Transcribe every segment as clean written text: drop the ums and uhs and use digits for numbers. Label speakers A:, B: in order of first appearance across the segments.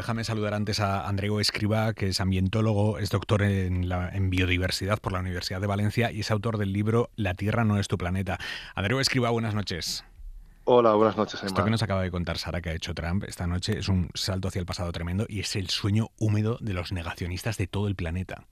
A: déjame saludar antes a Andreu Escrivá, que es ambientólogo, es doctor en biodiversidad por la Universidad de Valencia y es autor del libro La Tierra no es tu planeta. Andreu Escrivá, buenas noches.
B: Hola, buenas noches,
A: Esto que
B: Aymar.
A: nos acaba de contar Sara, que ha hecho Trump esta noche, es un salto hacia el pasado tremendo y es el sueño húmedo de los negacionistas de todo el planeta.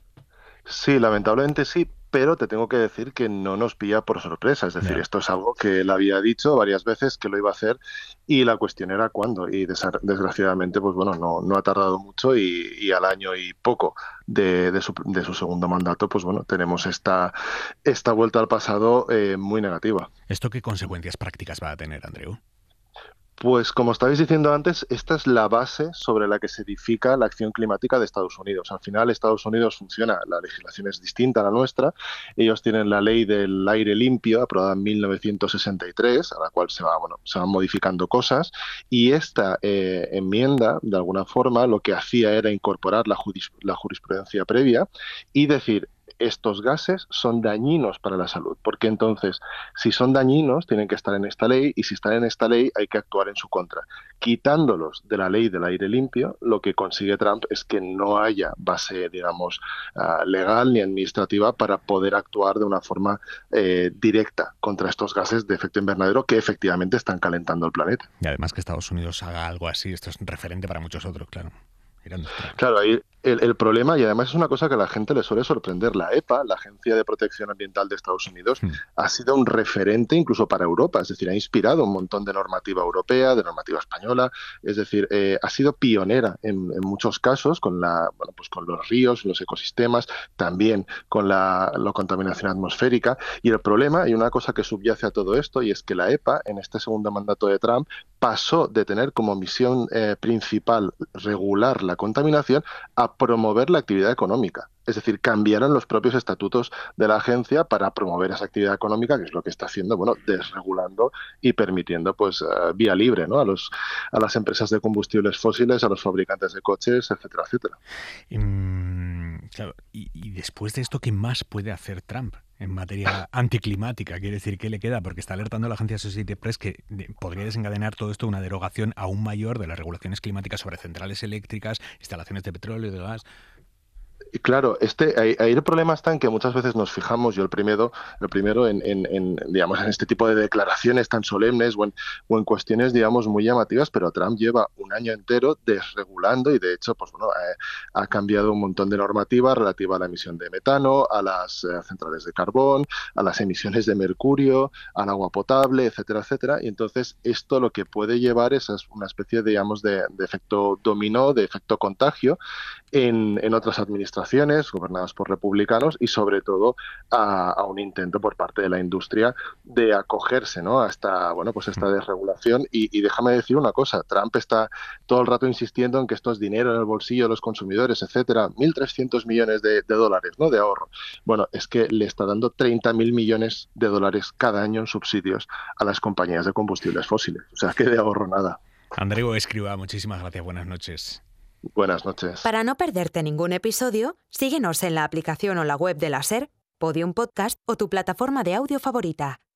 B: Sí, lamentablemente sí, pero te tengo que decir que no nos pilla por sorpresa. Es decir,
A: Ya.
B: esto es algo que él había dicho varias veces que lo iba a hacer y la cuestión era cuándo. Y desgraciadamente, pues bueno, no ha tardado mucho y al año y poco de su segundo mandato, pues bueno, tenemos esta vuelta al pasado muy negativa.
A: ¿Esto qué consecuencias prácticas va a tener, Andreu?
B: Pues como estabais diciendo antes, esta es la base sobre la que se edifica la acción climática de Estados Unidos. Al final, Estados Unidos funciona, la legislación es distinta a la nuestra. Ellos tienen la ley del aire limpio, aprobada en 1963, a la cual se van modificando cosas. Y esta enmienda, de alguna forma, lo que hacía era incorporar la jurisprudencia previa y decir, estos gases son dañinos para la salud, porque entonces, si son dañinos, tienen que estar en esta ley y si están en esta ley hay que actuar en su contra. Quitándolos de la ley del aire limpio, lo que consigue Trump es que no haya base, digamos, legal ni administrativa para poder actuar de una forma directa contra estos gases de efecto invernadero que efectivamente están calentando el planeta.
A: Y además que Estados Unidos haga algo así, esto es referente para muchos otros, claro. Irán detrás.
B: Claro, ahí el problema, y además es una cosa que a la gente le suele sorprender, la EPA, la Agencia de Protección Ambiental de Estados Unidos, ha sido un referente incluso para Europa, es decir, ha inspirado un montón de normativa europea, de normativa española, es decir, ha sido pionera en muchos casos con pues con los ríos, los ecosistemas, también con la contaminación atmosférica. Y el problema, y una cosa que subyace a todo esto, y es que la EPA, en este segundo mandato de Trump, pasó de tener como misión principal regular la contaminación a promover la actividad económica. Es decir, cambiaron los propios estatutos de la agencia para promover esa actividad económica, que es lo que está haciendo, bueno, desregulando y permitiendo, pues, vía libre, ¿no? A las empresas de combustibles fósiles, a los fabricantes de coches, etcétera, etcétera.
A: Claro, y después de esto, ¿qué más puede hacer Trump en materia anticlimática? Quiere decir, ¿qué le queda? Porque está alertando a la agencia Associated Press que podría desencadenar todo esto una derogación aún mayor de las regulaciones climáticas sobre centrales eléctricas, instalaciones de petróleo y de gas.
B: Y claro, ahí el problema está en que muchas veces nos fijamos, yo el primero digamos, en este tipo de declaraciones tan solemnes o en cuestiones, digamos, muy llamativas, pero Trump lleva un año entero desregulando y de hecho, pues bueno, ha cambiado un montón de normativa relativa a la emisión de metano, a las centrales de carbón, a las emisiones de mercurio, al agua potable, etcétera, etcétera. Y entonces esto lo que puede llevar es una especie, digamos, de efecto dominó, de efecto contagio en otras administraciones gobernadas por republicanos y sobre todo a un intento por parte de la industria de acogerse, ¿no? a esta desregulación y déjame decir una cosa, Trump está todo el rato insistiendo en que esto es dinero en el bolsillo de los consumidores, etcétera, 1.300 millones de dólares, ¿no? De ahorro. Bueno, es que le está dando 30.000 millones de dólares cada año en subsidios a las compañías de combustibles fósiles, o sea que de ahorro nada.
A: Andreu Escrivá, muchísimas gracias, buenas noches.
B: Buenas noches.
C: Para no perderte ningún episodio, síguenos en la aplicación o la web de la SER, Podium Podcast o tu plataforma de audio favorita.